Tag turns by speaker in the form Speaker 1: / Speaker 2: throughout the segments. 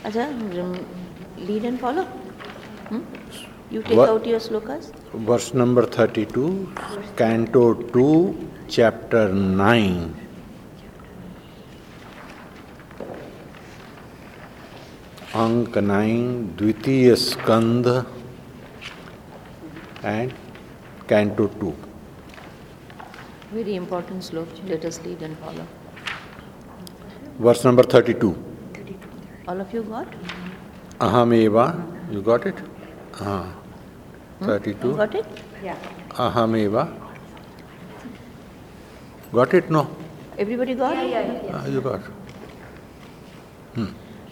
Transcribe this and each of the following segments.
Speaker 1: Acha, lead and follow. You take out your slokas.
Speaker 2: Verse number 32, Canto 2, Chapter 9. अंक 9, द्वितीय Skandha and Canto 2.
Speaker 1: Very important slok. Let us lead and follow.
Speaker 2: Verse number 32.
Speaker 1: All of you got?
Speaker 2: Ahameva, you got it? 32.
Speaker 1: You got it?
Speaker 3: Yeah.
Speaker 2: Ahameva. Got it? No?
Speaker 1: Everybody got it?
Speaker 3: Yeah.
Speaker 2: You got it.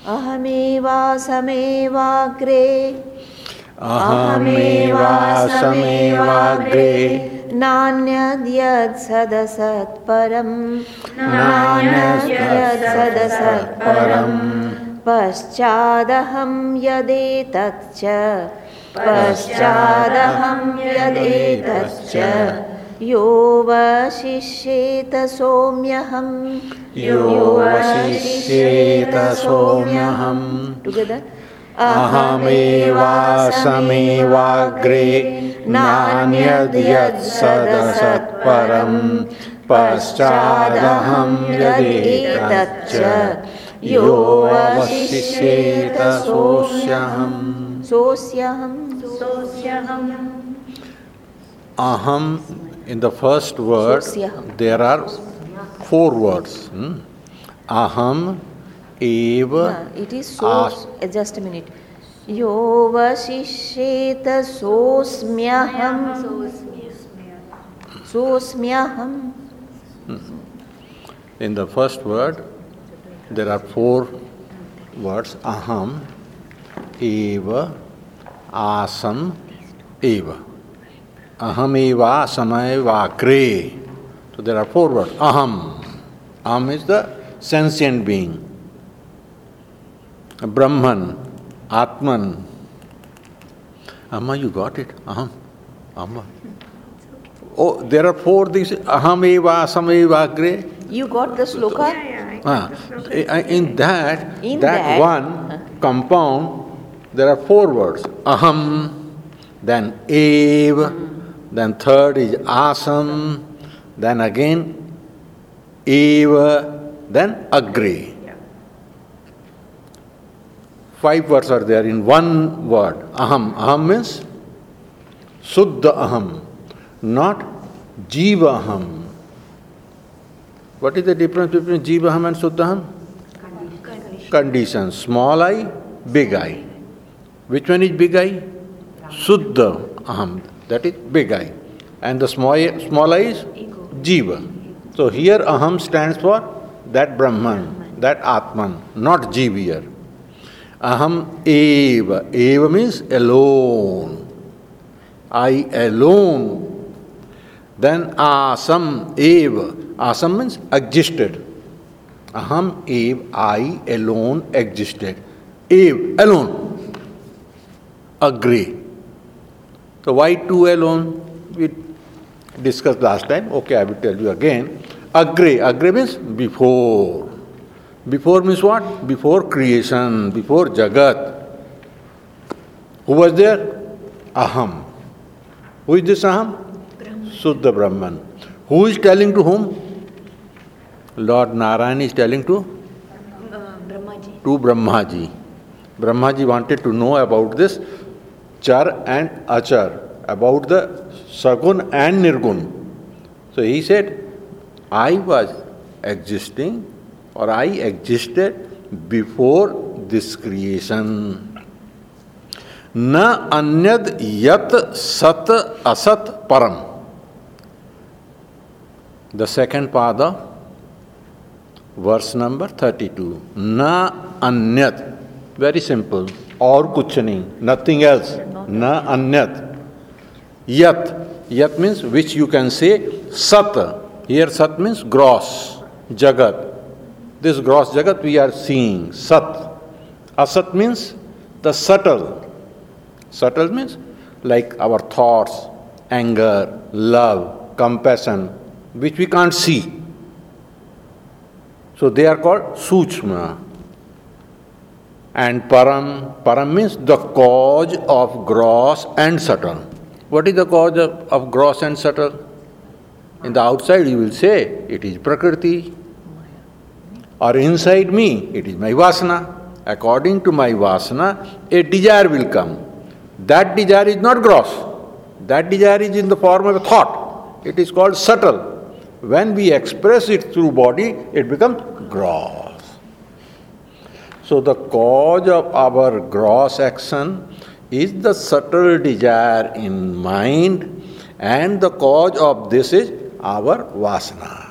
Speaker 1: अहमेवासमेवाग्रे
Speaker 2: अहमेवासमेवाग्रे
Speaker 1: नान्यद्यत्सदसत्परम्
Speaker 2: नान्यद्यत्सदसत्परम्
Speaker 1: पश्चादहं यदेतच्च यो वशिष्येत सोम्यहम् together
Speaker 2: अहमेवासमेवाग्रे नान्यद्यत्सदसत्परम् पश्चादहं यदेतच्च यो वशिष्येत सोऽस्यहम्. Aham, in the first word, there are 4 words. Aham, eva.
Speaker 1: It is so. Just a minute. Yo vashishyeta sosmyaham. Sosmyaham.
Speaker 2: In the first word, there are 4 words. Aham, eva, asam, eva. Aham eva asameva kre. So there are 4 words. Aham. Aham is the sentient being. Brahman, Atman. Amma, you got it? Aham. Amma. Oh, there are 4 things. Aham eva asameva kre.
Speaker 1: You got the sloka?
Speaker 2: In that one compound, there are 4 words. Aham, then eva, then third is asam, then again eva, then agre. 5 words are there in one word. Aham. Aham means Suddha aham, not Jiva aham. What is the difference between Jiva aham and Suddha aham? Condition. Small I, big I. Which one is big I? Suddha aham. That is big I. And the small I is Jiva. So here aham stands for that Brahman, that Atman, not Jiva here. Aham eva. Eva means alone. I alone. Then asam eva. Asam means existed. Aham eva. I alone existed. Eva, alone. Agree. So why 2 alone? We discussed last time. Okay, I will tell you again. Agre. Agre means before. Before means what? Before creation, before Jagat. Who was there? Aham. Who is this Aham? Suddha Brahman. Who is telling to whom? Lord Narayan is telling to?
Speaker 3: Brahmaji.
Speaker 2: To Brahmaji. Brahmaji wanted to know about this Char and Achar, about the Sagun and Nirgun. So he said, I was existing, or I existed before this creation. Na anyad yat sat asat param. The second pada, verse number 32. Na anyat. Very simple. Or kuch nahi, nothing else. Na anyat. Yat. Yat means which you can say sat. Here sat means gross, jagat. This gross jagat we are seeing, sat. Asat means the subtle. Subtle means like our thoughts, anger, love, compassion, which we can't see. So they are called Suchma. And param means the cause of gross and subtle. What is the cause of gross and subtle? In the outside you will say, it is Prakriti. Or inside me, it is my Vasana. According to my Vasana, a desire will come. That desire is not gross. That desire is in the form of a thought. It is called subtle. When we express it through body, it becomes gross. So the cause of our gross action is the subtle desire in mind, and the cause of this is our Vasana.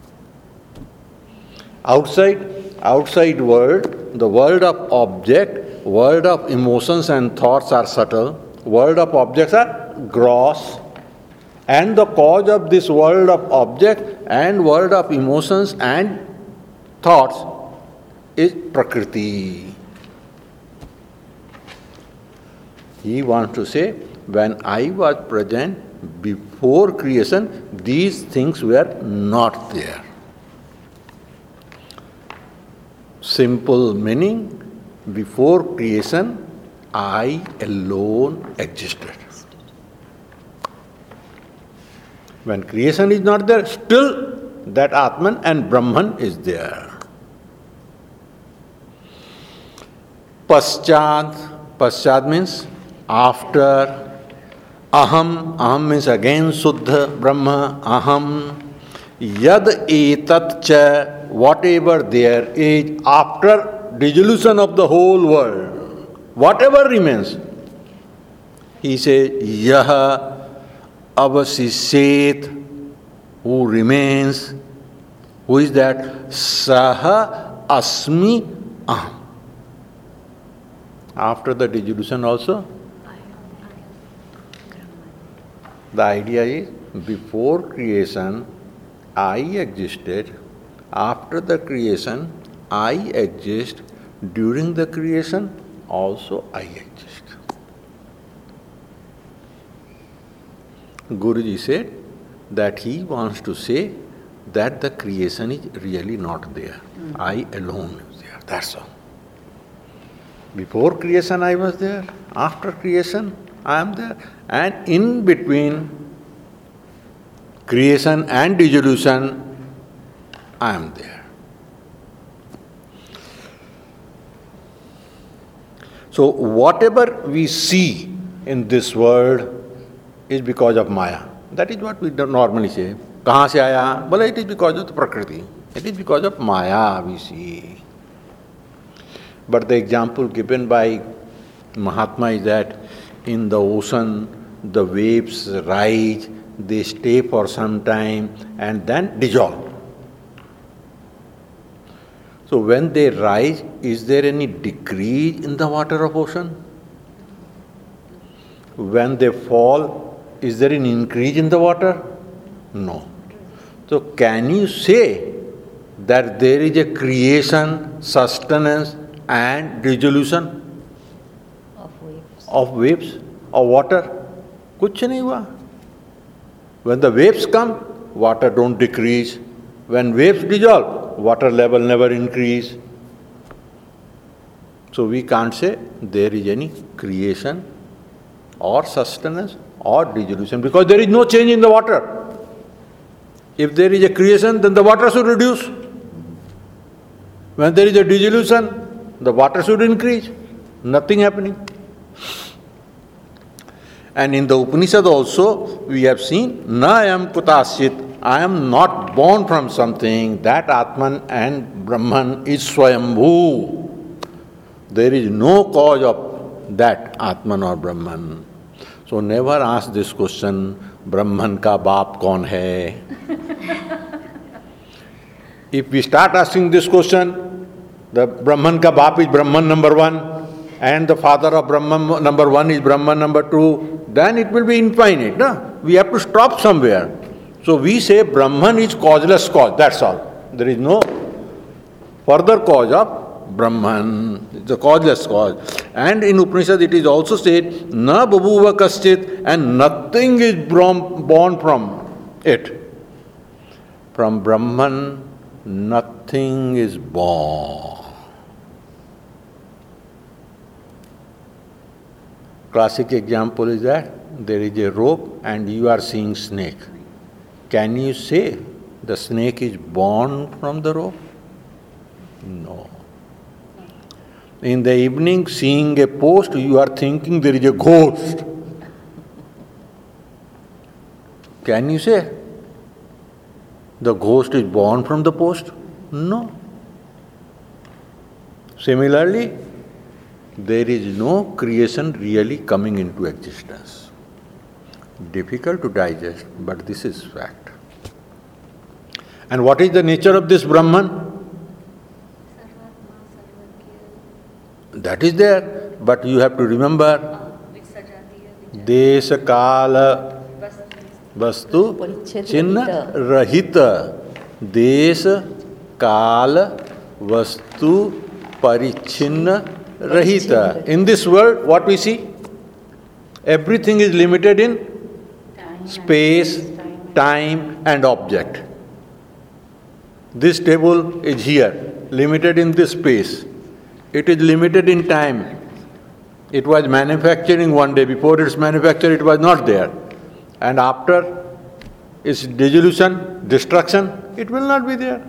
Speaker 2: Outside world, the world of object, world of emotions and thoughts are subtle, world of objects are gross, and the cause of this world of object and world of emotions and thoughts is Prakriti. He wants to say, when I was present before creation, these things were not there. Simple meaning, before creation, I alone existed. When creation is not there, still that Atman and Brahman is there. Paschat means after. Aham means again Suddha Brahma, Aham. Yad etat cha, whatever there is after dissolution of the whole world, whatever remains. He says, Yaha avasishet, who remains. Who is that? Saha asmi aham. After the dissolution also, the idea is, before creation, I existed. After the creation, I exist. During the creation, also I exist. Guruji said that he wants to say that the creation is really not there. I alone is there. That's all. Before creation I was there. After creation I am there. And in between creation and dissolution, I am there. So whatever we see in this world is because of Maya. That is what we normally say. Kahan se aaya? Well, it is because of the Prakriti. It is because of Maya we see. But the example given by Mahatma is that in the ocean, the waves rise, they stay for some time and then dissolve. So when they rise, is there any decrease in the water of ocean? When they fall, is there an increase in the water? No. So can you say that there is a creation, sustenance and dissolution of waves, of water? Kuch nahi hua. When the waves come, water don't decrease. When waves dissolve, water level never increase. So we can't say there is any creation or sustenance or dissolution because there is no change in the water. If there is a creation, then the water should reduce. When there is a dissolution, the water should increase. Nothing happening. And in the Upanishad also, we have seen, Na ayam kutasit, I am not born from something, that Atman and Brahman is Swayambhu. There is no cause of that Atman or Brahman. So never ask this question, Brahman ka baap kaun hai? If we start asking this question, the Brahman ka baap is Brahman number one, and the father of Brahman number one is Brahman number two, then it will be infinite. No? We have to stop somewhere. So we say Brahman is causeless cause, that's all. There is no further cause of Brahman, it's a causeless cause. And in Upanishad it is also said, Na babuva kaschit, and nothing is born from it. From Brahman, nothing is born. Classic example is that there is a rope and you are seeing snake. Can you say the snake is born from the rope? No. In the evening, seeing a post, you are thinking there is a ghost. Can you say the ghost is born from the post? No. Similarly, there is no creation really coming into existence. Difficult to digest, but this is fact. And what is the nature of this Brahman? That is there, but you have to remember Desha Kala Vastu Chinna Rahita. Desha Kala Vastu Parichinna Rahita. In this world, what we see? Everything is limited in space, time and object. This table is here, limited in this space. It is limited in time. It was manufacturing one day. Before its manufacture, it was not there. And after its dissolution, destruction, it will not be there.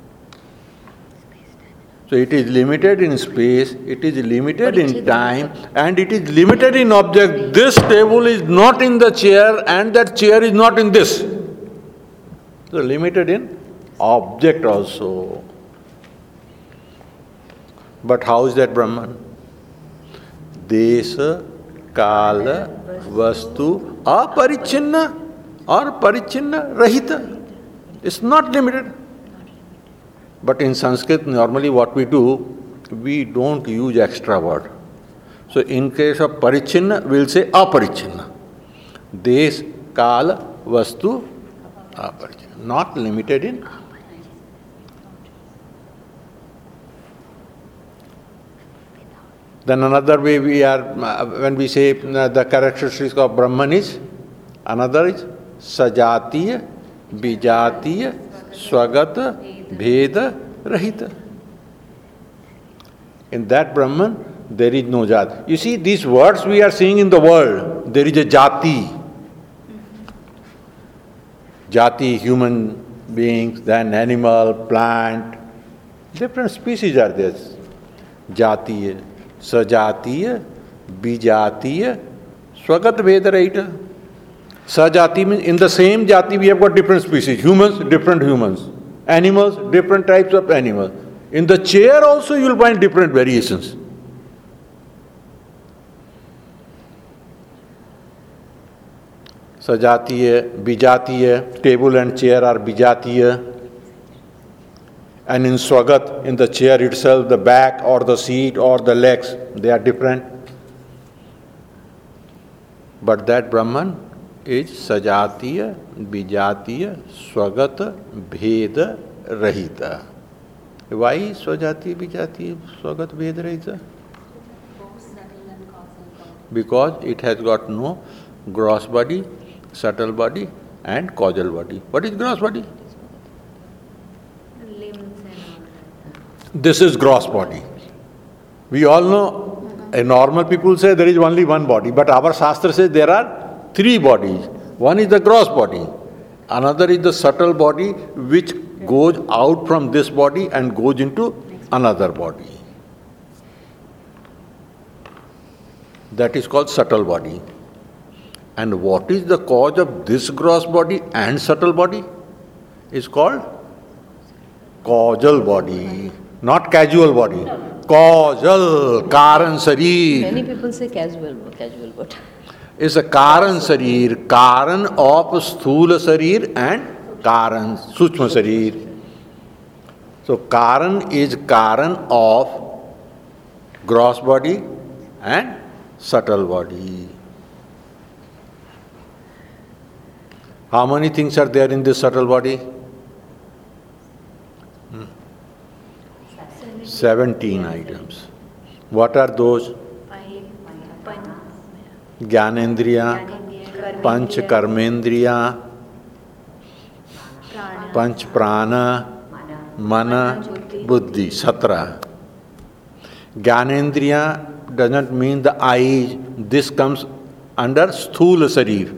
Speaker 2: So it is limited in space, it is limited in time, and it is limited in object. This table is not in the chair, and that chair is not in this. So limited in object also. But how is that Brahman? Desha, Kala, Vastu, Aparichinna or Parichinna Rahita. It's not limited. But in Sanskrit, normally what we do, we don't use extra word. So in case of Parichinna, we'll say Aparichinna. Desh, Kala, Vastu, Aparichinna. Not limited in. Then another way we are, when we say the characteristics of Brahman is, another is Sajatiya, Bijatiya, Swagata, Bheda, Rahita. In that Brahman, there is no jati. You see, these words we are seeing in the world, there is a jati. Jati, human beings, then animal, plant, different species are there. Jatiya, Sajatiya, Bijatiya, Swagat, Bheda, Rahita. Sajati means in the same jati we have got different species. Humans, different humans. Animals, different types of animals. In the chair also you will find different variations. Sajatiya, Bijatiya, table and chair are Bijatiya. And in Swagat, in the chair itself, the back or the seat or the legs, they are different. But that Brahman is Sajatiya, Bijatiya, Swagata, Bheda, Rahita. Why Swajatiya, Bijatiya, Swagata, Bheda, Rahita? Because it has got no gross body, subtle body and causal body. What is gross body? This is gross body. We all know, a normal people say there is only one body, but our Shastra says there are three bodies. One is the gross body, another is the subtle body which goes out from this body and goes into another body. That is called subtle body. And what is the cause of this gross body and subtle body? Is called causal body. Not casual body. Causal, Karan Sarir.
Speaker 1: Many people say casual but
Speaker 2: Is a Karan Sarir, Karan of Sthula Sarir and Karan, Suchma Sarir. So Karan is Karan of gross body and subtle body. How many things are there in this subtle body? 17 items. What are those? Jnanendriya, Panch Karmendriya, Panch Prana, Mana, Buddhi, Satra. Jnanendriya doesn't mean the I. This comes under sthula sarir.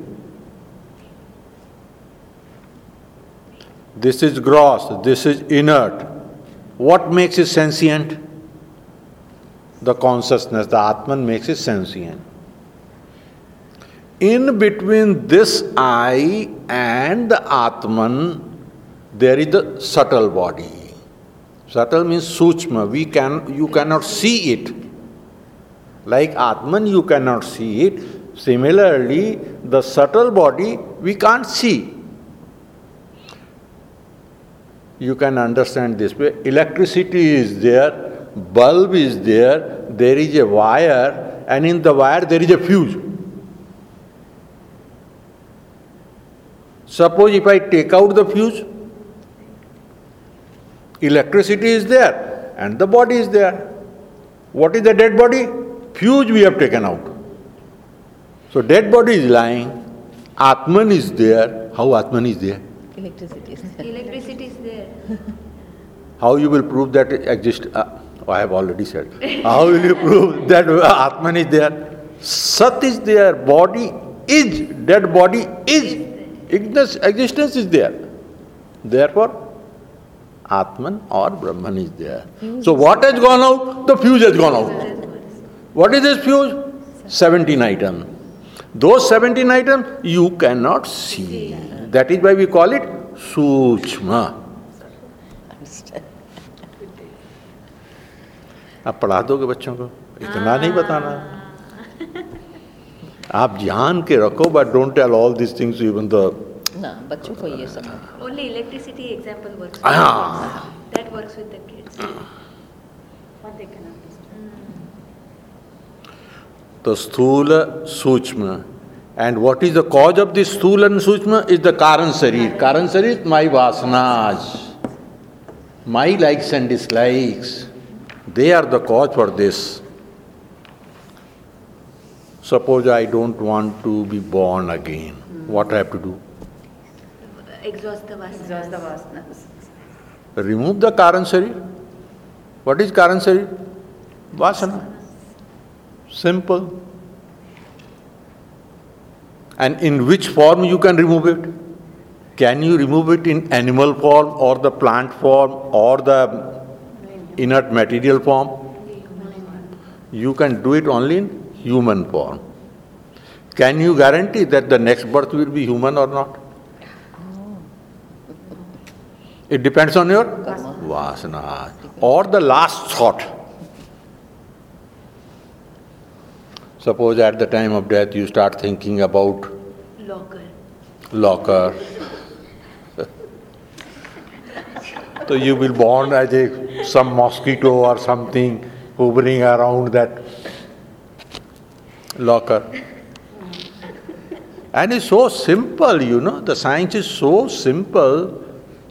Speaker 2: This is gross, this is inert. What makes it sentient? The consciousness, the Atman makes it sentient. In between this I and the Atman, there is the subtle body. Subtle means suchma. You cannot see it. Like Atman, you cannot see it. Similarly, the subtle body, we can't see. You can understand this way. Electricity is there, bulb is there is a wire, and in the wire there is a fuse. Suppose if I take out the fuse, electricity is there and the body is there. What is the dead body? Fuse we have taken out. So dead body is lying, Atman is there. How Atman is there?
Speaker 1: Electricity is there.
Speaker 3: Electricity is there.
Speaker 2: How you will prove that it exists? I have already said. How will you prove that Atman is there? Sat is there, body is, dead body is. Existence is there. Therefore, Atman or Brahman is there. So what has gone out? The fuse has gone out. What is this fuse? 17 items. Those 17 items you cannot see. That is why we call it Suchma. आप पढ़ा दोगे बच्चों को? इतना नहीं बताना. आप जान के रखो, but don't tell all these things even the.
Speaker 1: ना, बच्चों को ये सब.
Speaker 3: Only electricity example works. That works with the kids. What they can understand.
Speaker 2: तो स्थूल सूक्ष्म. And what is the cause of this sthula and sushma? Is the karan sarir. Karan sarir is my vasanas, my likes and dislikes. They are the cause for this. Suppose I don't want to be born again. What I have to do?
Speaker 3: Exhaust the vasanas.
Speaker 2: Remove the karan sarir. What is karan sarir? Vasana. Simple. And in which form you can remove it? Can you remove it in animal form or the plant form or the inert material form? You can do it only in human form. Can you guarantee that the next birth will be human or not? It depends on your vasana or the last thought. Suppose at the time of death you start thinking about locker. So you will born as some mosquito or something hovering around that locker. And it's so simple, the science is so simple.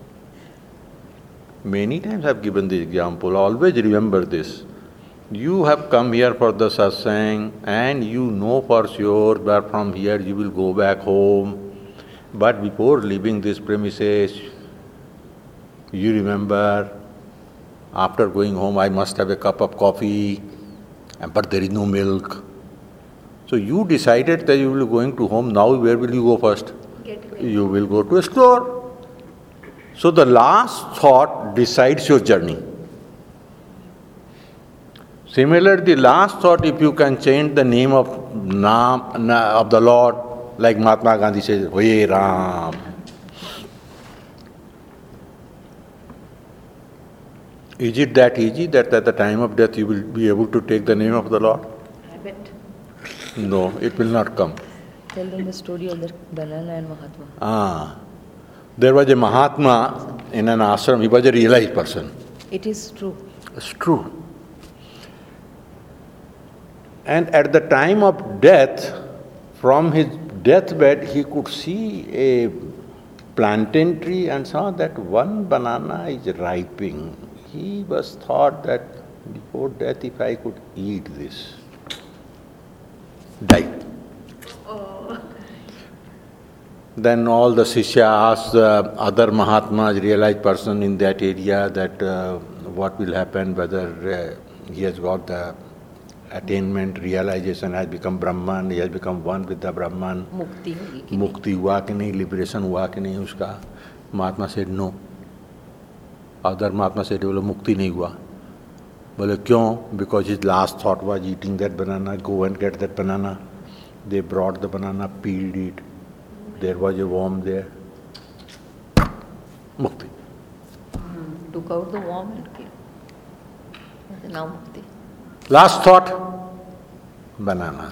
Speaker 2: Many times I've given this example, always remember this. You have come here for the satsang and you know for sure that from here you will go back home. But before leaving this premises, you remember, after going home I must have a cup of coffee, but there is no milk. So you decided that you will be going to home. Now where will you go first? You will go to a store. So the last thought decides your journey. Similarly, the last thought, if you can change the name of the Lord, like Mahatma Gandhi says, Hoye Ram. Is it that easy that at the time of death you will be able to take the name of the Lord?
Speaker 3: Habit.
Speaker 2: No, it will not come.
Speaker 1: Tell them the story of the banana and Mahatma.
Speaker 2: There was a Mahatma in an ashram. He was a realized person.
Speaker 1: It is true.
Speaker 2: It's true. And at the time of death, from his deathbed, he could see a plantain tree and saw that one banana is ripening. He was thought that before death, if I could eat this, died. Then all the Shishya asked the other Mahatmas, realized person in that area, that what will happen, whether he has got the attainment, realization, has become Brahman, he has become one with the Brahman.
Speaker 1: मुक्ति होगी कि
Speaker 2: मुक्ति हुआ कि नहीं, liberation हुआ कि नहीं उसका. Mahatma said no. Other Mahatma said बोले मुक्ति नहीं हुआ. बोले क्यों? Because his last thought was eating that banana, go and get that banana. They brought the banana, peeled it. There was a worm there. Mukti.
Speaker 1: took out the worm and killed. And now mukti.
Speaker 2: Last thought, banana.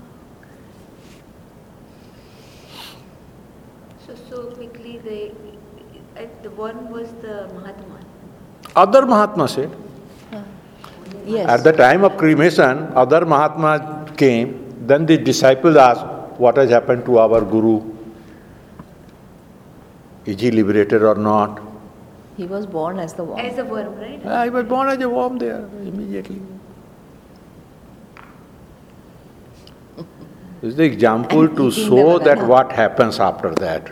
Speaker 3: So quickly, the one was the Mahatma.
Speaker 2: Other Mahatma said,
Speaker 1: Yes.
Speaker 2: at the time of cremation, other Mahatma came, then the disciples asked, what has happened to our Guru? Is he liberated or not?
Speaker 1: He was born as the worm.
Speaker 3: As a worm, right?
Speaker 2: He was born as a worm there, immediately. This is the example
Speaker 1: And
Speaker 2: to
Speaker 1: eating
Speaker 2: show
Speaker 1: the
Speaker 2: that
Speaker 1: banana.
Speaker 2: what happens after that.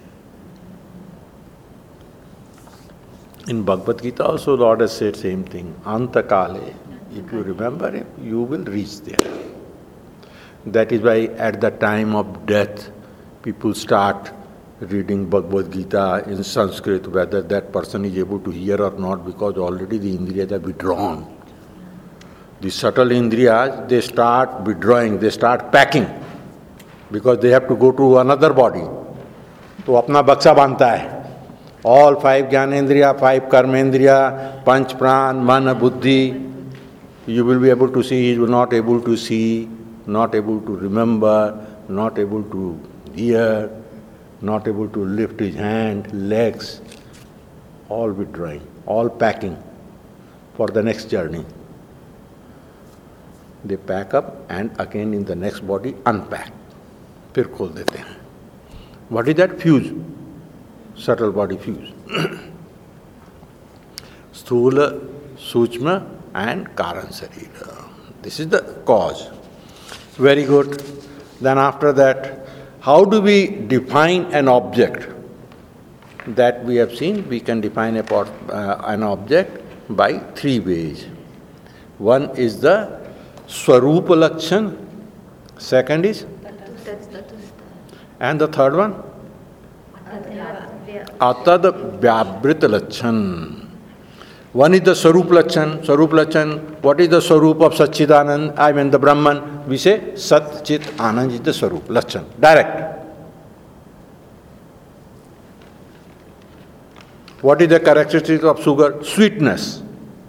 Speaker 2: In Bhagavad Gita also Lord has said same thing. Antakale. If you remember him, you will reach there. That is why at the time of death, people start reading Bhagavad Gita in Sanskrit, whether that person is able to hear or not, because already the Indriyas are withdrawn. The subtle Indriyas, they start withdrawing, they start packing, because they have to go to another body. तो अपना बक्सा बांधता है. All five Jnanendriya, five Karmendriya, Panch Pran, Mana, Buddhi, you will be able to see, he will not able to see, not able to remember, not able to hear, not able to lift his hand, legs, all withdrawing, all packing for the next journey. They pack up and again in the next body unpack. फिर खोल देते हैं. What is that? Fuse. Subtle body fuse. Sthula, Suchma and Karan Sarira. This is the cause. Very good. Then after that, how do we define an object? That we have seen, we can define an object by three ways. One is the Swarupa Lakshan, second is, and the third one? Atad Vyabrita Lakshan. One is the Swarup Lakshan. Swarup Lakshan, what is the Swarup of Satchidanand? I mean the Brahman. We say Sat Chit Anand is the Swarup Lakshan. Direct. What is the characteristic of sugar? Sweetness.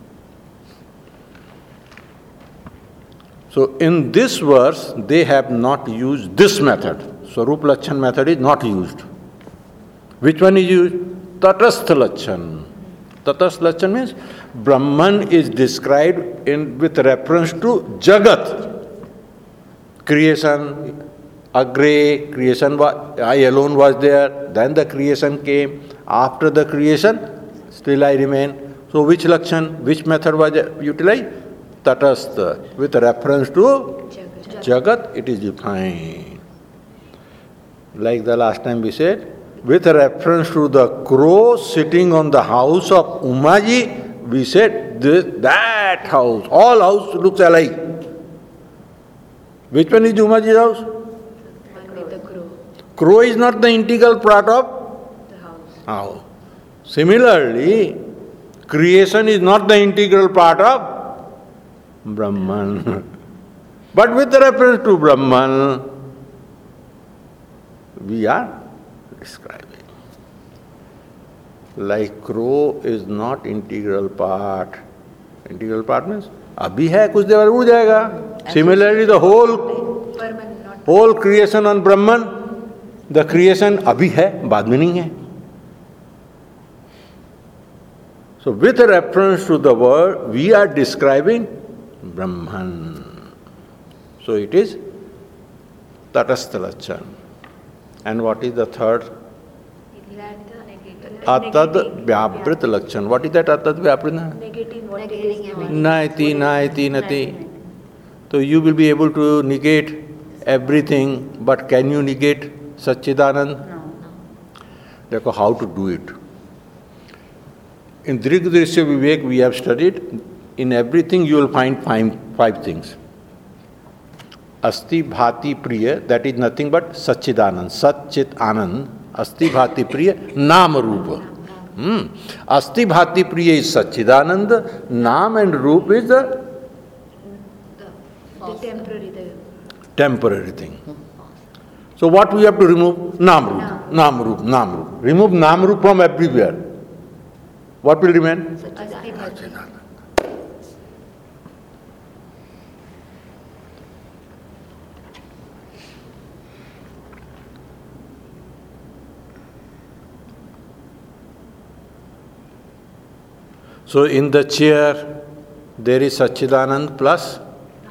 Speaker 2: So in this verse, they have not used this method. Swarup Lakshan method is not used. Which one is used? Tatastha Lakshan. Tatastha Lakshan means Brahman is described with reference to Jagat. Creation, Agre, creation, I alone was there, then the creation came. After the creation, still I remain. So which Lakshan, which method was utilized? Tatastha. With reference to Jagat, it is defined. Like the last time we said, with reference to the crow sitting on the house of Umaji, we said that house, all house looks alike. Which one is Umaji's house?
Speaker 3: The crow.
Speaker 2: Crow is not the integral part of
Speaker 3: The house.
Speaker 2: house. Similarly, creation is not the integral part of Brahman. But with reference to Brahman, we are describing. Like crow is not integral part. Integral part means अभी है कुछ देर बाद उड़ जाएगा. Similarly, the
Speaker 3: Permanent, not
Speaker 2: whole creation on Brahman, the creation अभी है, बाद में नहीं है. So with reference to the word, we are describing Brahman. So it is Tatastha Lakshan. And what is the third? Atad Vyabrita Lakshan. What is that Atad Vyabrita?
Speaker 3: negating what it is not.
Speaker 2: Naiti, naiti, nati. So you will be able to negate everything, but can you negate Satchidanand?
Speaker 1: No.
Speaker 2: Therefore, how to do it? In Drigdrishya Vivek we have studied, in everything you will find five things. Asti Bhati Priya, that is nothing but Satchidanand. Sat Chit Anand. Asti Bhati Priya, Nam Rupa. Asti Bhati Priya is Satchidanand. Nam and Rupa is the temporary thing. So what we have to remove? Nam Rupa. Nam Rupa. Nam Rupa. Remove Nam Rupa from everywhere. What will remain? Satchidanand. So in the chair, there is Satchidanand plus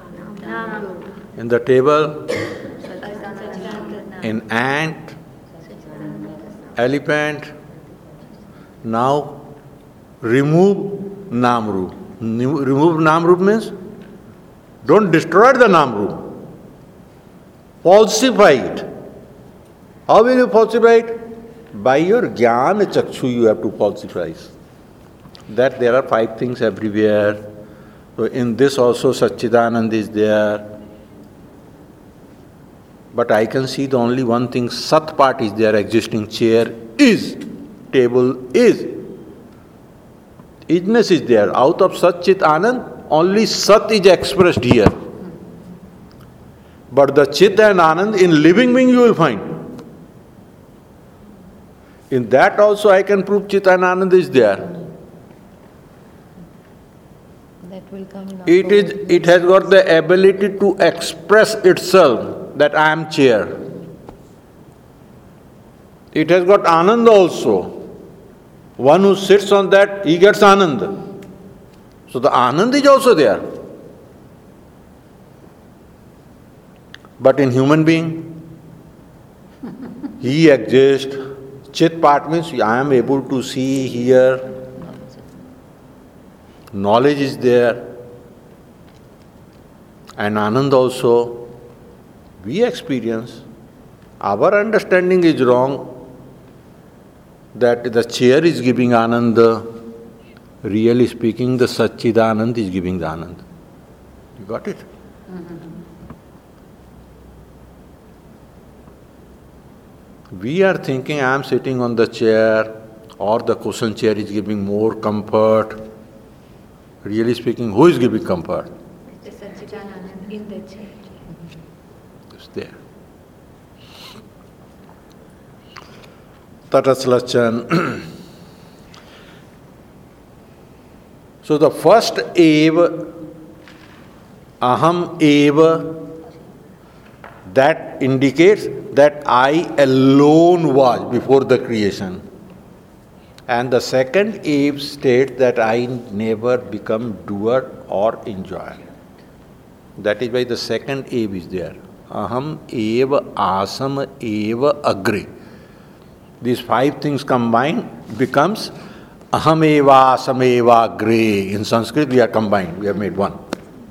Speaker 2: in the table, in ant, elephant. Now remove Namrup. Remove Namrup means don't destroy the Namrup. Falsify it. How will you falsify it? By your Jnana Chakshu you have to falsify. That there are 5 things everywhere. So in this also Satchidanand is there. But I can see the only one thing, Sat part is there, existing chair is, table is. Isness is there. Out of Sat Chit Anand, only Sat is expressed here. But the Chit and Anand in living being you will find. In that also I can prove Chit and Anand is there.
Speaker 1: Will come now.
Speaker 2: It has got the ability to express itself that I am chair. It has got Anand also. One who sits on that, he gets Anand. So the Anand is also there. But in human being, he exists. Chit part means I am able to see, hear. Knowledge is there. And Anand also. We experience. Our understanding is wrong that the chair is giving Anand. Really speaking, the Satchidanand is giving the Anand. You got it? We are thinking I am sitting on the chair or the cushion chair is giving more comfort. Really speaking, who is giving comfort?
Speaker 3: The Satchidanand in the chair.
Speaker 2: It's there. Tataslachan. So the first eva, aham eva, that indicates that I alone was before the creation. And the second eve states that I never become doer or enjoyer. That is why the second eve is there. Aham eva asam eva agre. These 5 things combined becomes aham eva asam eva agre. In Sanskrit we are combined, we have made one.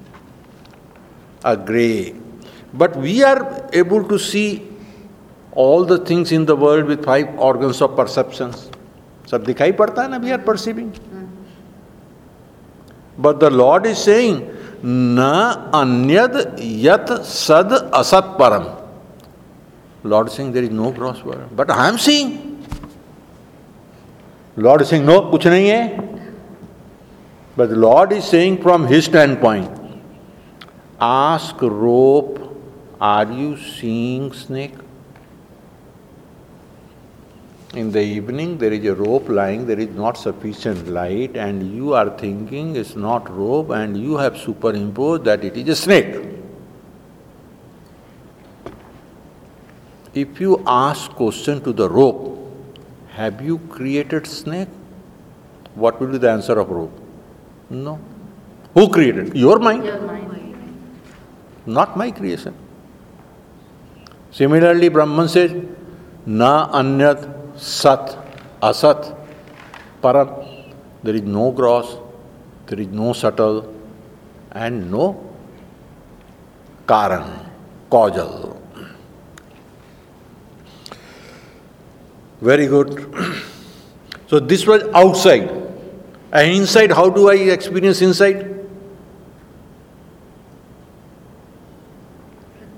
Speaker 2: Agre. But we are able to see all the things in the world with 5 organs of perceptions. सब दिखाई पड़ता है ना, we are perceiving. But the Lord is saying, na anyad yat sad asat param. Lord is saying there is no gross world. But I am seeing. Lord is saying, no, kuch nahi hai. But the Lord is saying from his standpoint, ask rope, are you seeing snake? In the evening, there is a rope lying, there is not sufficient light, and you are thinking it's not rope, and you have superimposed that it is a snake. If you ask question to the rope, have you created snake? What will be the answer of rope? No. Who created? Your mind.
Speaker 3: Your mind.
Speaker 2: Not my creation. Similarly, Brahman says, na anyat sat, asat, param. There is no gross, there is no subtle, and no karan, causal. Very good. So this was outside. And inside, how do I experience inside?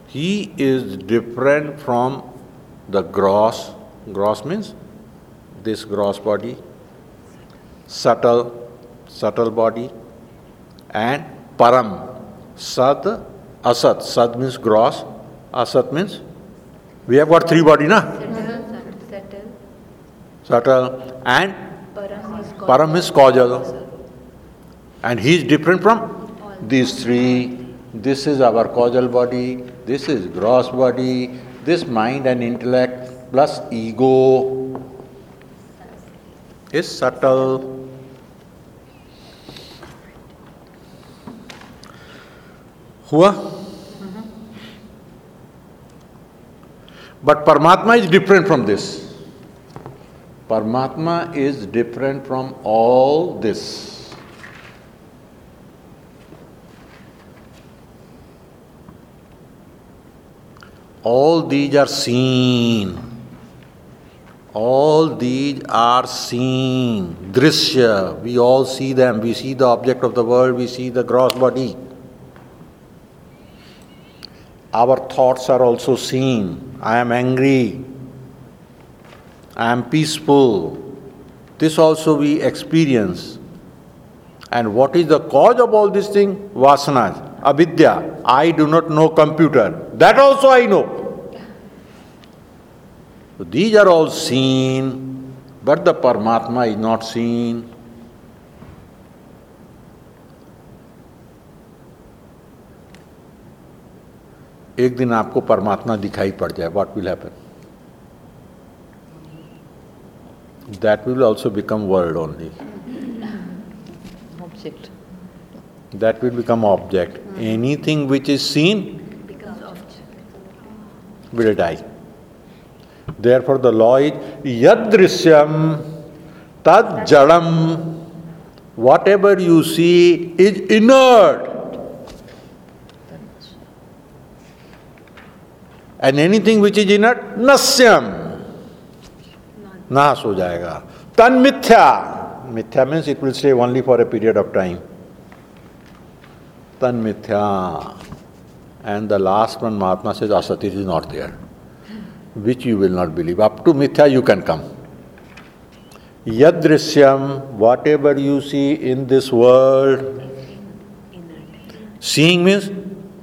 Speaker 2: He is different from the gross means this gross body, subtle body, and param, sat, asat. Sat means gross, asat means, we have got three body, na? Subtle, and param is causal. And he is different from these three. This is our causal body, this is gross body, this mind and intellect plus ego is subtle. Hua? But Paramatma is different from this. Paramatma is different from all this. All these are seen. All these are seen. Drishya, we all see them. We see the object of the world, we see the gross body. Our thoughts are also seen. I am angry. I am peaceful. This also we experience. And what is the cause of all these things? Vasanas. Avidya. I do not know computer. That also I know. So these are all seen, but the Paramatma is not seen. एक दिन आपको परमात्मा दिखाई पड़ जाए, what will happen? That will also become world only.
Speaker 1: Object.
Speaker 2: That will become object. Anything which is seen will die. Therefore the law is yadrishyam tad jadam. Whatever you see is inert. And anything which is inert, nasyam. Nash ho jayega. Tan mithya. Mithya means it will stay only for a period of time. Tan mithya. And the last one, Mahatma says, asat, it is not there. Which you will not believe. Up to mithya you can come. Yadrishyam, whatever you see in this world. Seeing means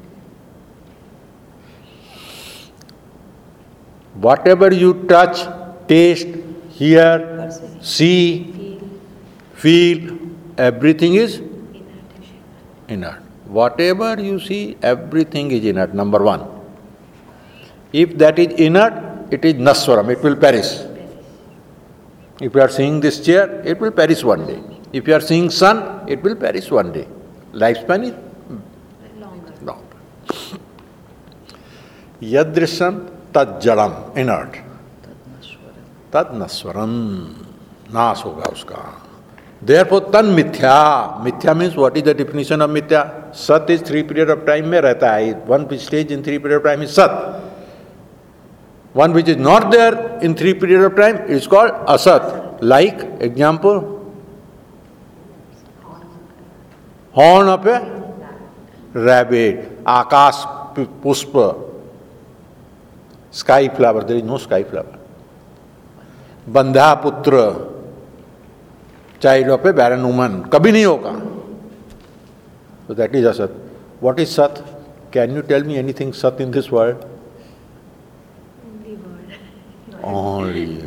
Speaker 2: whatever you touch, taste, hear, see, feel, everything is inert. Whatever you see, everything is inert, number one. If that is inert, it is naswaram, it will perish. If you are seeing this chair, it will perish one day. If you are seeing sun, it will perish one day. Lifespan is long. Yadrishyam tad jadam, inert. Tad naswaram, nash hoga uska. Therefore, tan mithya. Mithya means, what is the definition of mithya? Sat is 3 period of time mein rehta hai. One which stage in 3 period of time is sat. One which is not there in 3 period of time is called asat. Like, example, horn of a rabbit, akash pushpa, sky flower. There is no sky flower. Bandha putra, child of a barren woman. Kabhi nahi hoga. So that is asat. What is sat? Can you tell me anything sat in this world? Only.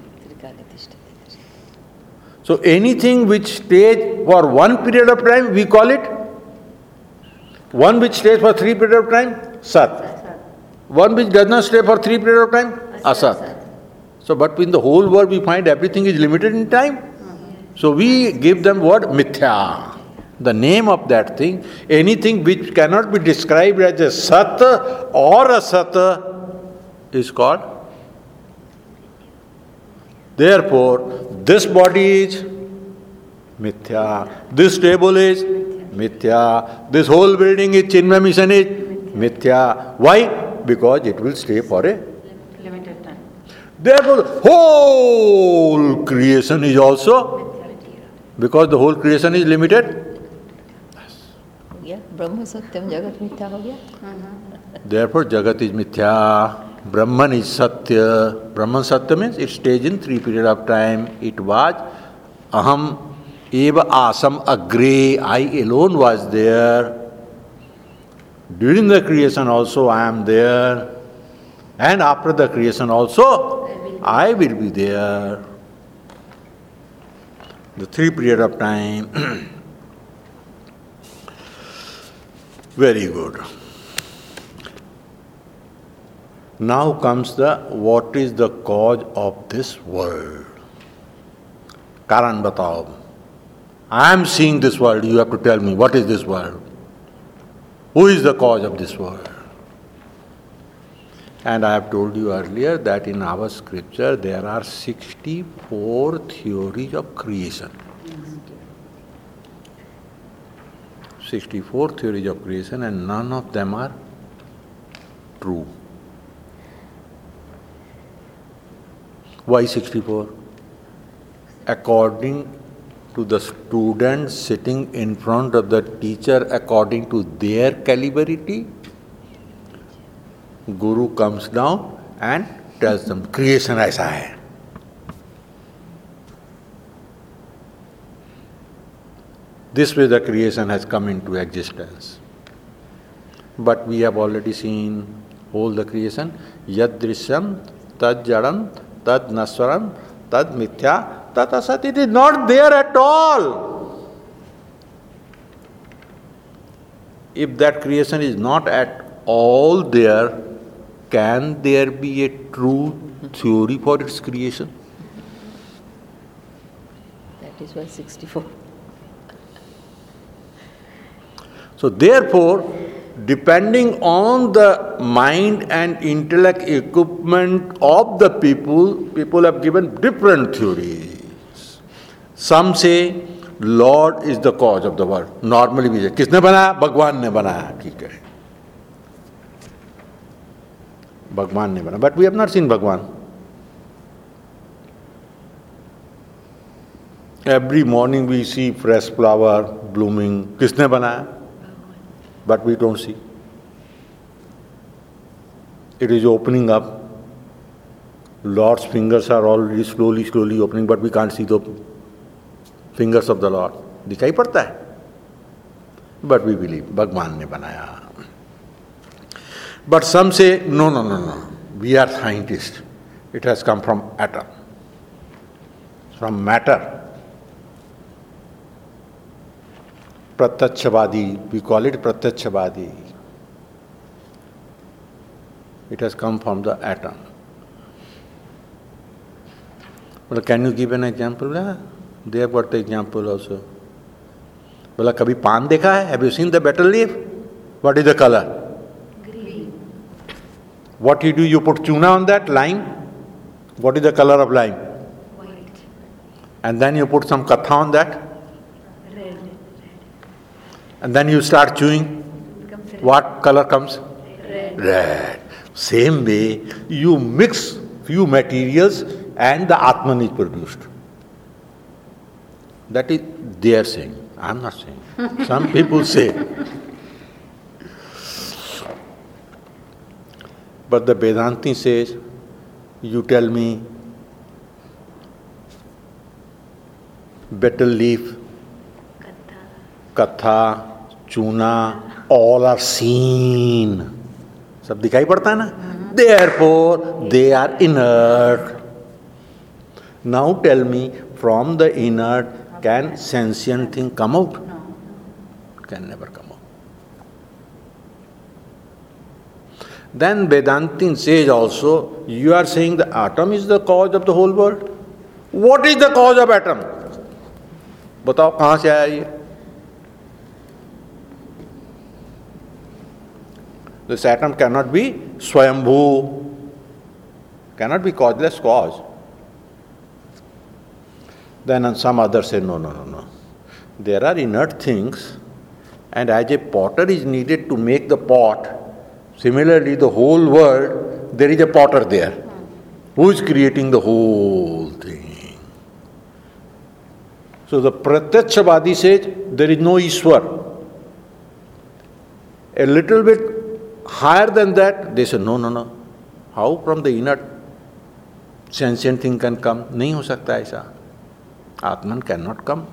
Speaker 2: So anything which stays for one period of time, we call it. One which stays for 3 period of time, sat. One which does not stay for 3 period of time, asat. So but in the whole world we find everything is limited in time. So we give them word mithya. The name of that thing, anything which cannot be described as a sat or a sat is called. Therefore, this body is mithya, this table is mithya, this whole building is Chinmay Mission is mithya. Why? Because it will stay for a
Speaker 1: Limited time.
Speaker 2: Therefore, the whole creation is also, because the whole creation is limited.
Speaker 1: गया, ब्रह्म सत्यम जगत मिथ्या हो गया.
Speaker 2: Therefore, Jagat is Mithya, Brahman is Satya. Brahman Satya means it stays in 3 periods of time. It was Aham Eva Asam Agre, I alone was there. During the creation also I am there. And after the creation also I will be there. The 3 periods of time. Very good. Now comes the what is the cause of this world? Karan batao. I am seeing this world, you have to tell me what is this world? Who is the cause of this world? And I have told you earlier that in our scripture there are 64 theories of creation. 64 theories of creation and none of them are true. Why 64? According to the students sitting in front of the teacher, according to their calibrity, Guru comes down and tells them, creation aisa hai. This way the creation has come into existence. But we have already seen all the creation. Yad drishyam, tad jadam, tad naswaram, tad mithya, tad asat. It is not there at all. If that creation is not at all there, can there be a true theory for its creation?
Speaker 1: That is why 64.
Speaker 2: So therefore, depending on the mind and intellect equipment of the people have given different theories. Some say Lord is the cause of the world. Normally we say, किसने बनाया? भगवान ने बनाया. ठीक है. भगवान ने बनाया. But we have not seen Bhagwan. Every morning we see fresh flower blooming. किसने बनाया? But we don't see. It is opening up. Lord's fingers are already slowly opening, but we can't see the fingers of the Lord. दिखाई पड़ता है. But we believe भगवान ने बनाया. But some say, no. We are scientists. It has come from atom, from matter. Pratyachvadi, we call it Pratyachvadi. It has come from the atom. Well, can you give an example? They have got the example also. Well, kabhi pan dekha hai? Have you seen the betel leaf? What is the color?
Speaker 3: Green.
Speaker 2: What you do? You put tuna on that, lime. What is the color of lime?
Speaker 3: White.
Speaker 2: And then you put some katha on that.
Speaker 3: Red.
Speaker 2: And then you start chewing.
Speaker 3: Becomes red.
Speaker 2: What color comes?
Speaker 3: Red.
Speaker 2: Red. Same way, you mix few materials and the Atman is produced. That is they are saying. I am not saying. Some people say. But the Vedanti says, you tell me, betel leaf, katha, chuna, all are seen. सब दिखाई पड़ता है ना? Therefore, they are inert. Now tell me, from the inert, can sentient thing come out?
Speaker 3: No.
Speaker 2: Can never come out. Then Vedantin says also, you are saying the atom is the cause of the whole world. What is the cause of atom? बताओ कहाँ से आया ये? This atom cannot be swayambhu, cannot be causeless cause. Then some others say, no. There are inert things, and as a potter is needed to make the pot, similarly the whole world, there is a potter there who is creating the whole thing. So the Pratyachvadi says there is no Ishwar. a little bit higher than that, they say, no, no, no. How from the inert sentient thing can come? नहीं हो सकता ऐसा. Atman cannot come.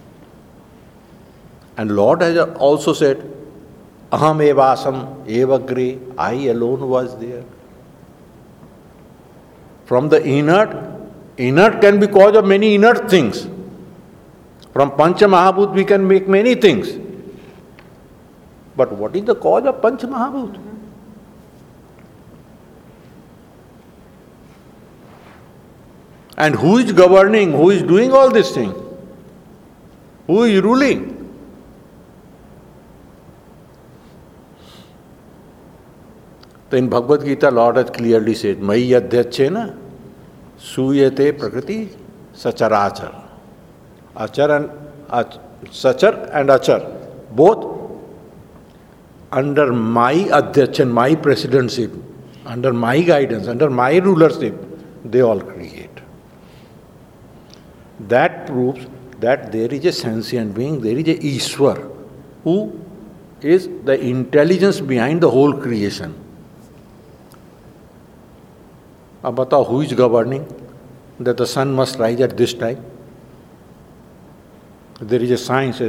Speaker 2: And Lord has also said, Aham evasam evagre, I alone was there. From the inert can be cause of many inert things. From Pancha Mahabhut we can make many things. But what is the cause of Pancha Mahabhut? And who is governing? Who is doing all this thing? Who is ruling? So in Bhagavad Gita, Lord has clearly said, Mai adhyachena suyate prakriti sacharachar. Sachar and achar, both under my adhyachan, my presidentship, under my guidance, under my rulership, they all create. That proves that there is a sentient being, there is a Ishwar, who is the intelligence behind the whole creation. Ab batao, who is governing? That the sun must rise at this time. There is a science,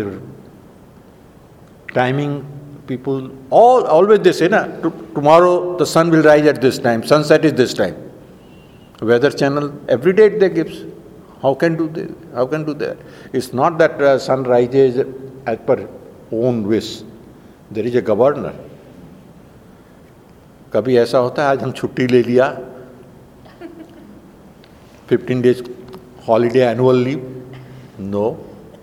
Speaker 2: timing, people, always they say, na, tomorrow the sun will rise at this time, sunset is this time. Weather channel, every day they gives. How can do that? It's not that sun rises as per own wish. There is a governor. कभी ऐसा होता है आज हम छुट्टी ले लिया 15 days holiday annual leave? No.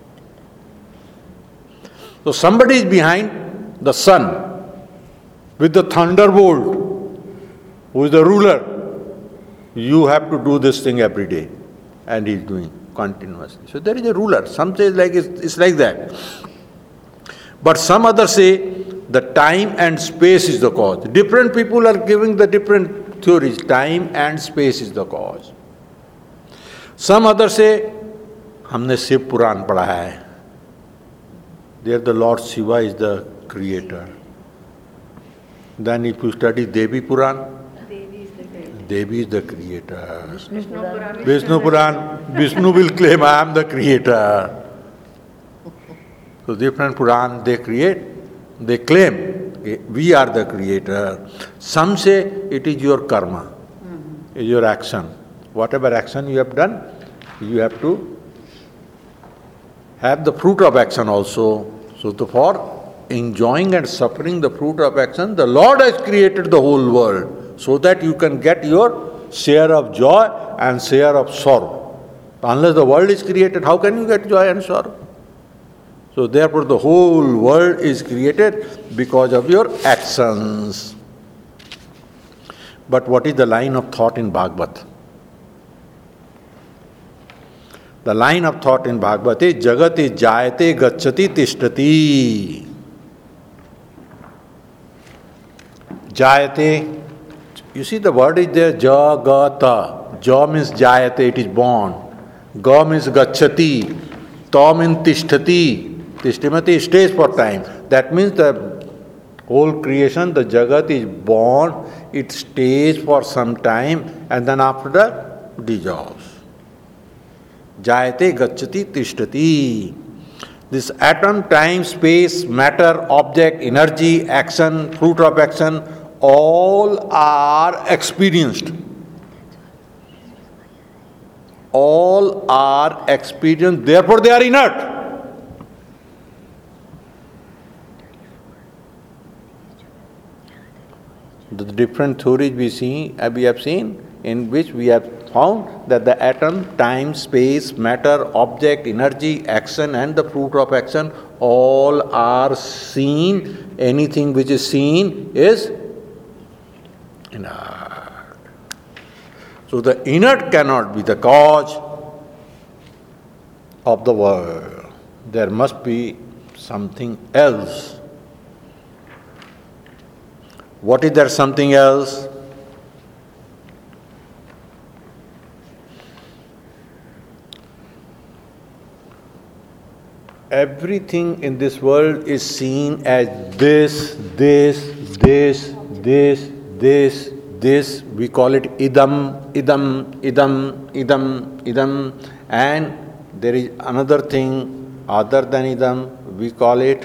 Speaker 2: So somebody is behind the sun with the thunderbolt, who is the ruler. You have to do this thing every day. And he is doing continuously. So there is a ruler. Some say it's like that. But some others say the time and space is the cause. Different people are giving the different theories. Time and space is the cause. Some others say, हमने शिव पुराण पढ़ा है. There the Lord Shiva is the creator. Then if you study Devi Puran, Devi is the creator. Vishnu Puran, Vishnu will claim, I am the creator. So different Puran they create, they claim, we are the creator. Some say it is your karma, your action. Whatever action you have done, you have to have the fruit of action also. So for enjoying and suffering the fruit of action, the Lord has created the whole world, so that you can get your share of joy and share of sorrow. Unless the world is created, how can you get joy and sorrow? So therefore the whole world is created because of your actions. But what is the line of thought in Bhagavad? The line of thought in Bhagavad is Jagati jayate gacchati tishtati. Jayate. You see the word is there, jagata. Ja means jayate, it is born. Ga means gacchati. Ta means tishtati. Tishtimati stays for time. That means the whole creation, the jagat is born, it stays for some time and then after that dissolves. Jayate gacchati tishtati. This atom, time, space, matter, object, energy, action, fruit of action, all are experienced. All are experienced, therefore they are inert. The different theories we have seen, in which we have found that the atom, time, space, matter, object, energy, action and the fruit of action all are seen. Anything which is seen is inert. So the inert cannot be the cause of the world. There must be something else. What is there something else? everything in this world is seen as this, this, this, this, this, this. We call it idam, idam, idam, idam, idam. And there is another thing other than idam. We call it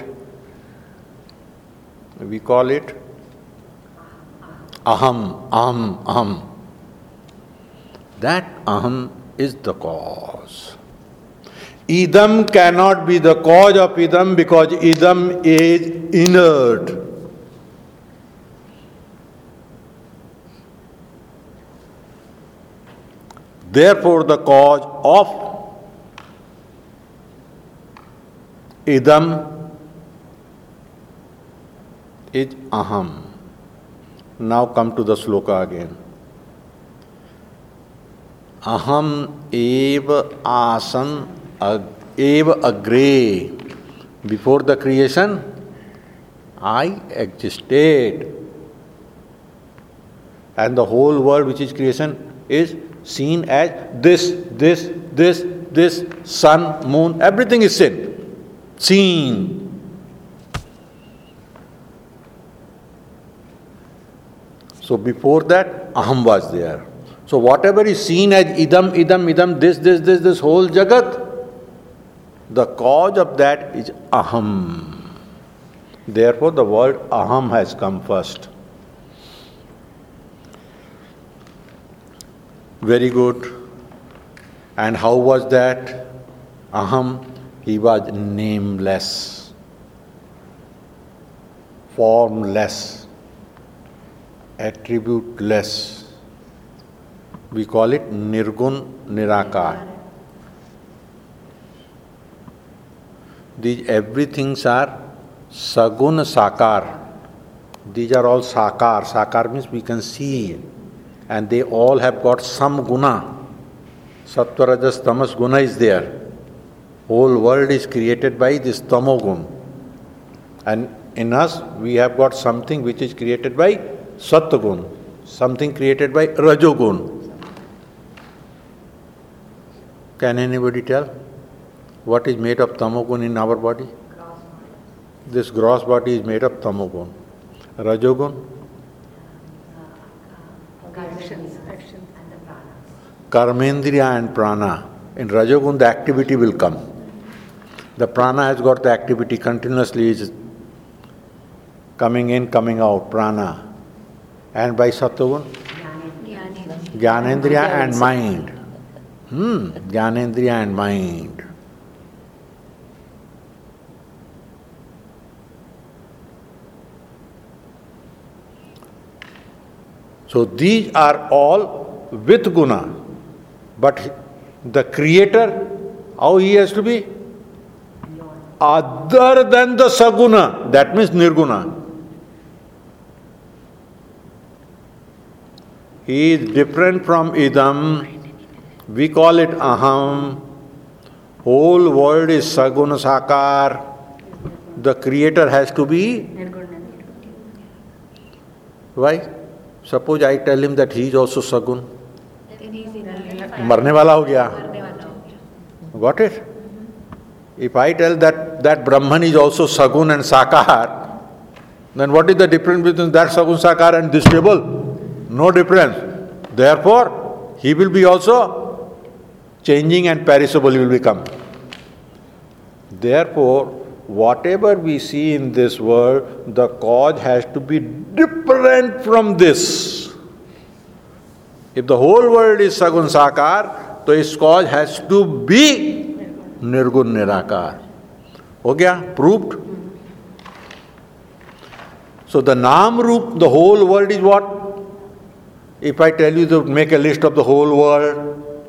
Speaker 2: aham, aham, aham. That aham is the cause. Idam cannot be the cause of idam because idam is inert. Therefore, the cause of idam is aham. Now come to the sloka again. Aham eva asan eva agre. Before the creation, I existed. And the whole world which is creation is seen as this, sun, moon, everything is seen. So before that, aham was there. So whatever is seen as idam, this whole jagat, the cause of that is aham. Therefore the word aham has come first. Very good. And how was that? Aham, he was nameless, formless, attributeless. We call it nirgun, nirakar. These everythings are sagun, sakar. These are all sakar. Sakar means we can see. And they all have got some guna. Sattva, rajas, tamas guna is there. Whole world is created by this tamogun. And in us, we have got something which is created by sattvagun, something created by rajogun. Can anybody tell what is made of tamogun in our body? This gross body is made of tamogun. Rajogun? Karmendriya and prana. In Rajogun, the activity will come. The prana has got the activity continuously, is coming in, coming out, prana. And by Sattvagun? Jnanendriya and mind. Jnanendriya and mind. So these are all with guna. But the creator, how he has to be? Other than the saguna, that means nirguna. He is different from idam. We call it aham. Whole world is saguna sakar. The creator has to be. Why? Suppose I tell him that he is also sagun. मरने वाला हो गया. Got it? If I tell that Brahman is also sagun and sakar, then what is the difference between that sagun sakar and this table? No difference. Therefore, he will be also changing and perishable he will become. Therefore, whatever we see in this world, the cause has to be different from this. If the whole world is sagun sakar, तो its cause has to be nirgun nirakar. हो गया? Proved? So the naam roop, the whole world is what? If I tell you to make a list of the whole world,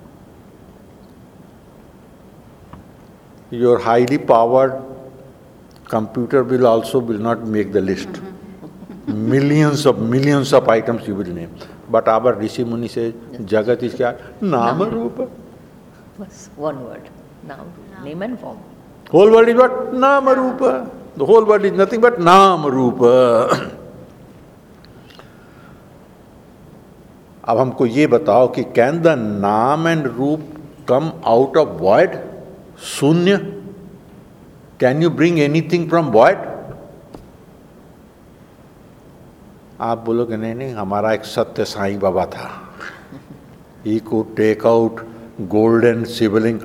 Speaker 2: your highly powered computer will not make the list. Millions of items you will name. But our Rishi Muni says, Jagat is kya? Nama Rupa.
Speaker 1: One word. Now, name and form.
Speaker 2: Whole world is what? Nama Rupa. The whole world is nothing but Nama Rupa. अब हमको ये बताओ कि can the नाम and रूप come out of void? शून्य? Can you bring anything from void? आप बोलोगे नहीं नहीं, हमारा एक सत्य साईं बाबा था. He could take out golden शिवलिंग,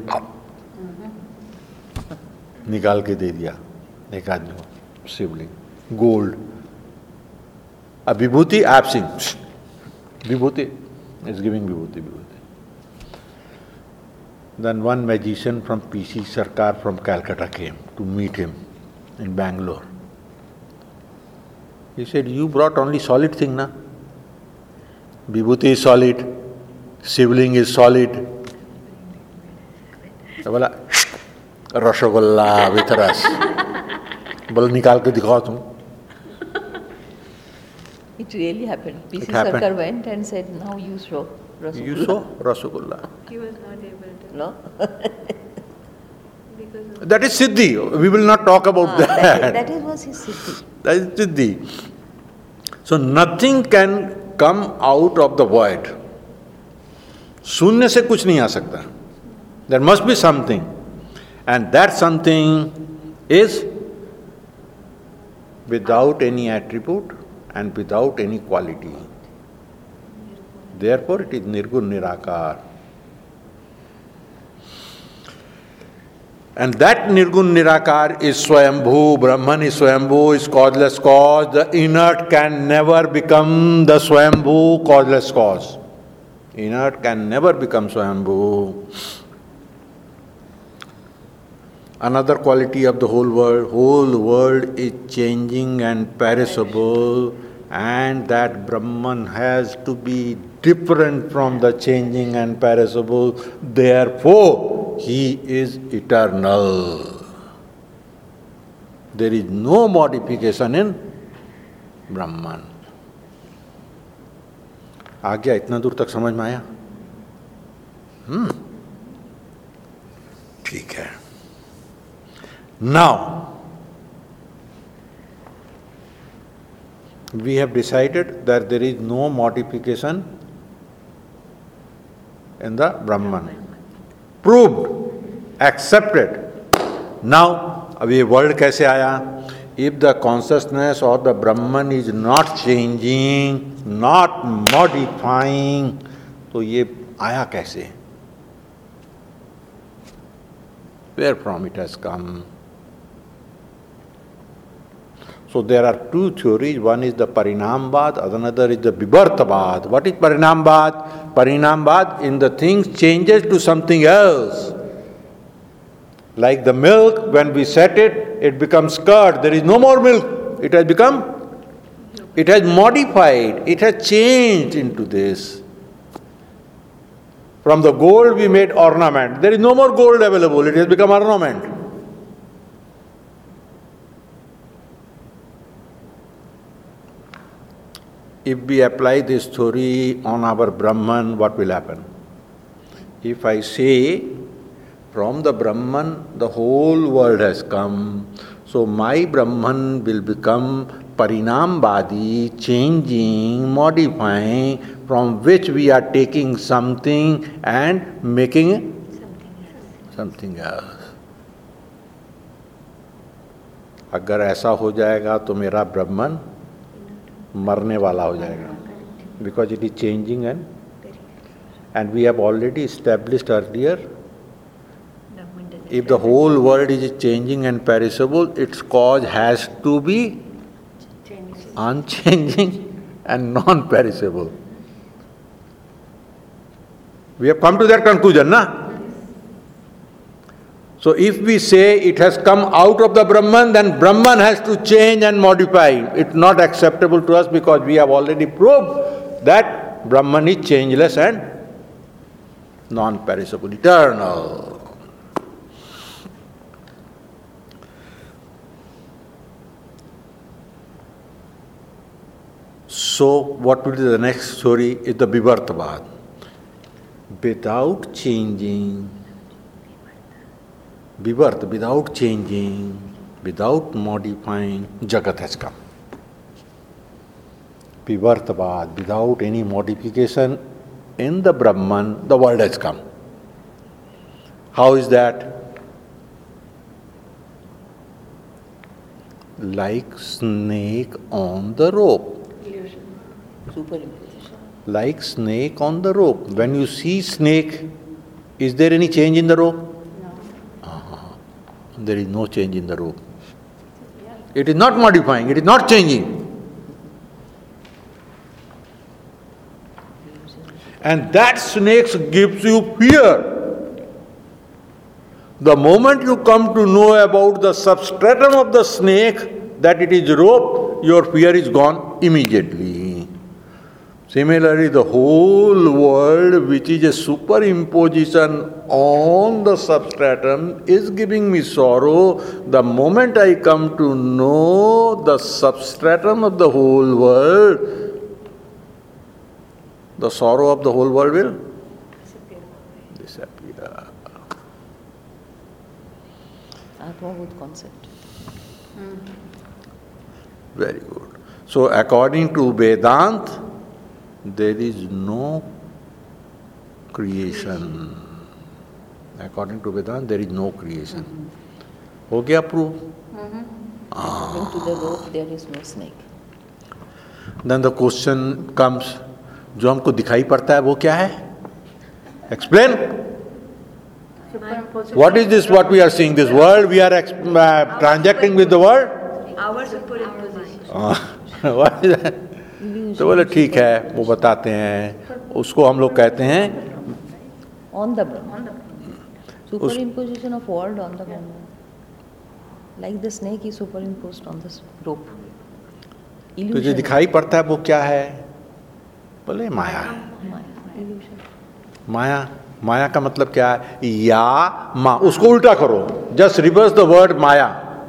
Speaker 2: निकाल के दे दिया एक आदमी को shivling, gold. A vibhuti, absing. Vibhuti is giving vibhuti. Then one magician from P.C. Sarkar from Calcutta came to meet him in Bangalore. He said, you brought only solid thing, na? Vibhuti is solid, shivling is solid. तो बोला rasgulla with रस. बोला निकाल के दिखाओ तुम.
Speaker 1: It really happened. P.C.
Speaker 2: It happened.
Speaker 1: Sarkar went and said, now you show Rasgulla.
Speaker 2: You saw Rasgulla.
Speaker 3: He was not able to.
Speaker 1: No?
Speaker 3: Because of
Speaker 2: That is Siddhi. We will not talk about that.
Speaker 1: That was his siddhi.
Speaker 2: That is Siddhi. So nothing can come out of the void. शून्य से कुछ नहीं आ सकता. There must be something. And that something is without any attribute and without any quality. Therefore it is Nirgun Nirakar. And that Nirgun Nirakar is Swayambhu, Brahman is Swayambhu, is causeless cause. The inert can never become the Swayambhu, causeless cause. Inert can never become Swayambhu. Another quality of the whole world is changing and perishable, and that Brahman has to be different from the changing and perishable. Therefore, he is eternal. There is no modification in Brahman. आ गया? इतना दूर तक समझ में आया? ठीक है. Now, we have decided that there is no modification in the Brahman. Proved, accepted. Now, अब ये word कैसे आया? If the consciousness of the Brahman is not changing, not modifying, तो ये आया कैसे? Where from it has come? So there are two theories. One is the Parinambad, another is the Vibhartabad. What is Parinambad? Parinambad, in the things changes to something else. Like the milk, when we set it, it becomes curd. There is no more milk. It has modified, it has changed into this. From the gold we made ornament. There is no more gold available. It has become ornament. If we apply this theory on our Brahman, what will happen? If I say, from the Brahman, the whole world has come, so my Brahman will become Parinambadi, changing, modifying, from which we are taking something and making something else. अगर ऐसा हो जाएगा तो मेरा ब्रह्मन मरने वाला हो जाएगा, because it is changing and we have already established earlier, if the whole world is changing and perishable, its cause has to be unchanging and non-perishable. We have come to that conclusion, na? So if we say it has come out of the Brahman, then Brahman has to change and modify. It's not acceptable to us because we have already proved that Brahman is changeless and non-perishable, eternal. So what will be the next story is the Vibhartabad. Without changing, Vibharta, without changing, without modifying, Jagat has come. Vibhartabad, without any modification in the Brahman, the world has come. How is that? like snake on the rope.
Speaker 1: Superimposition.
Speaker 2: Like snake on the rope. When you see snake, is there any change in the rope? No. There is no change in the rope. It is not modifying, it is not changing. And that snake gives you fear. The moment you come to know about the substratum of the snake, that it is rope, your fear is gone immediately. Similarly, the whole world, which is a superimposition on the substratum, is giving me sorrow. The moment I come to know the substratum of the whole world, the sorrow of the whole world will disappear.
Speaker 1: Atmabhut concept.
Speaker 2: Very good. So, according to Vedanta, there is no creation. According to Vedanta, there is no creation. हो गया proof?
Speaker 1: According to the rope, there is no snake.
Speaker 2: Then the question comes, जो हमको दिखाई पड़ता है वो क्या है? Explain. What is this? What we are seeing? This world? We are transacting with the world.
Speaker 3: Our superimposition.
Speaker 2: What is that? तो बोले ठीक है, वो बताते हैं. उसको हम लोग कहते हैं
Speaker 1: On the Brahman. Superimposition of world on the Brahman. Like the snake is superimposed on the rope. Illusion.
Speaker 2: तुझे दिखाई पड़ता है वो क्या है? बोले माया.
Speaker 1: Illusion.
Speaker 2: माया. माया का मतलब क्या है? या मा. उसको उल्टा करो. Just reverse the word maya.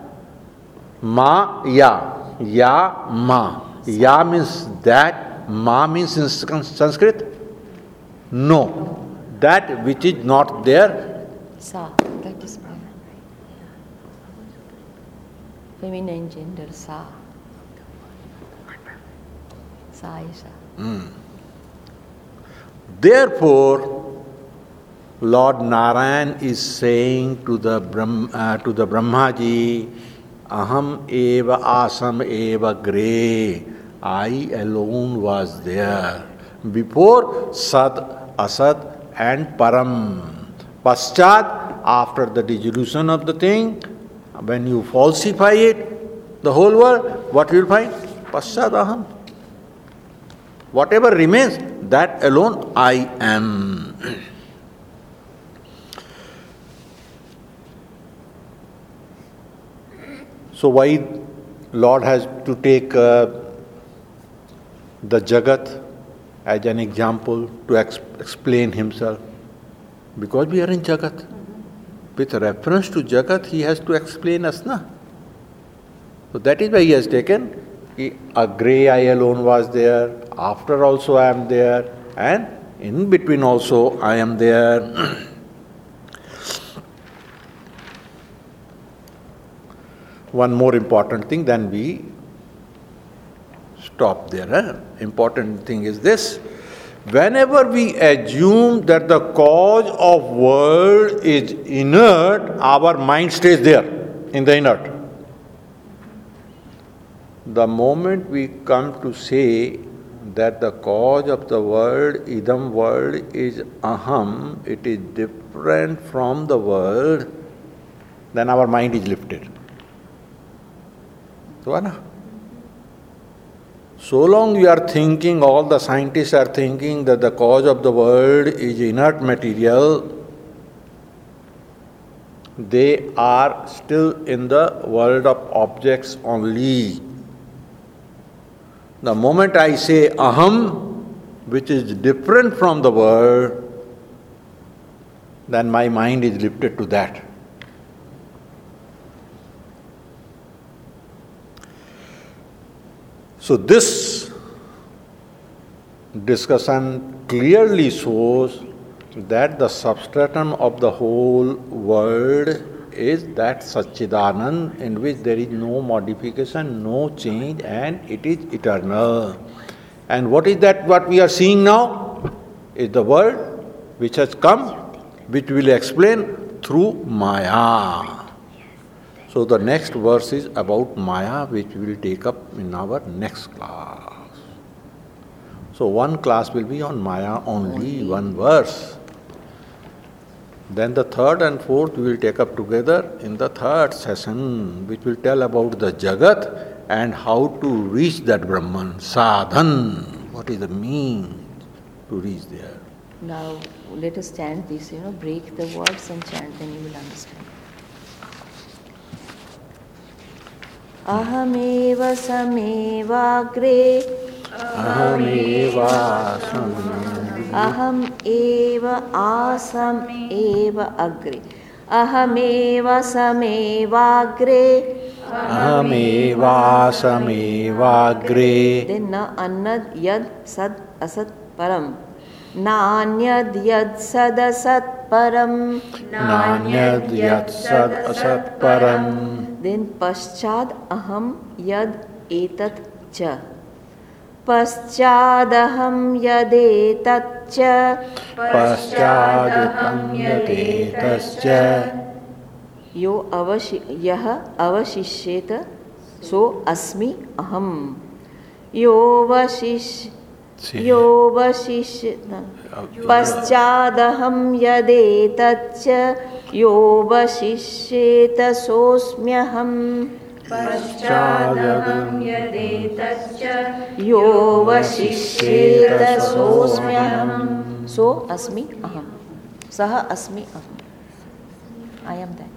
Speaker 2: मा या. या मा. Ya means that, ma means in Sanskrit? No. That which is not there.
Speaker 1: Sa, that is Maya. Feminine gender, Sa. Sa Isha.
Speaker 2: Therefore, Lord Narayan is saying to the Brahmaji, Aham eva asam eva gre. I alone was there. Before Sat, Asat and Param. Paschat, after the dissolution of the thing, when you falsify it, the whole world, what you will find? Paschat Aham. Whatever remains, that alone I am. So why Lord has to take the Jagat as an example to explain himself? Because we are in Jagat. With reference to Jagat, he has to explain us, na? So that is why he has taken, a grey I alone was there, after also I am there, and in between also I am there. One more important thing, then we stop there. Important thing is this. Whenever we assume that the cause of world is inert, our mind stays there, in the inert. The moment we come to say that the cause of the world, idam world, is aham, it is different from the world, then our mind is lifted. So long we are thinking, all the scientists are thinking that the cause of the world is inert material, they are still in the world of objects only. The moment I say aham, which is different from the world, then my mind is lifted to that. So this discussion clearly shows that the substratum of the whole world is that Satchidanand, in which there is no modification, no change, and it is eternal. And what is that what we are seeing now? Is the world which has come, which we will explain through Maya. So the next verse is about Maya, which we will take up in our next class. So one class will be on Maya only, one verse. Then the third and fourth we will take up together in the third session, which will tell about the Jagat and how to reach that Brahman, sadhan. What is the means to reach there?
Speaker 1: Now let us chant this, break the words and chant, then you will understand. Ahameva samevagre Aham eva asam eva agre Ahameva samevagre
Speaker 2: Ahamevāsamevāgre.
Speaker 1: Then na annad yad sad asat param. Nanyad yad sad asat param.
Speaker 2: Nanyad yad sad asat param.
Speaker 1: Then paschad aham yad etat cha. Paschadaham yadetat cha.
Speaker 2: Paschadaham yadetascha.
Speaker 1: Yah avashishyeta so asmi aham. Yo vashishyeta paschadaham yadetatcha yo vashishyeta sosmyaham.
Speaker 3: Paschadaham yadetatcha
Speaker 1: Yo vashishyeta sosmyaham. So asmi aham. Saha asmi aham. I am that.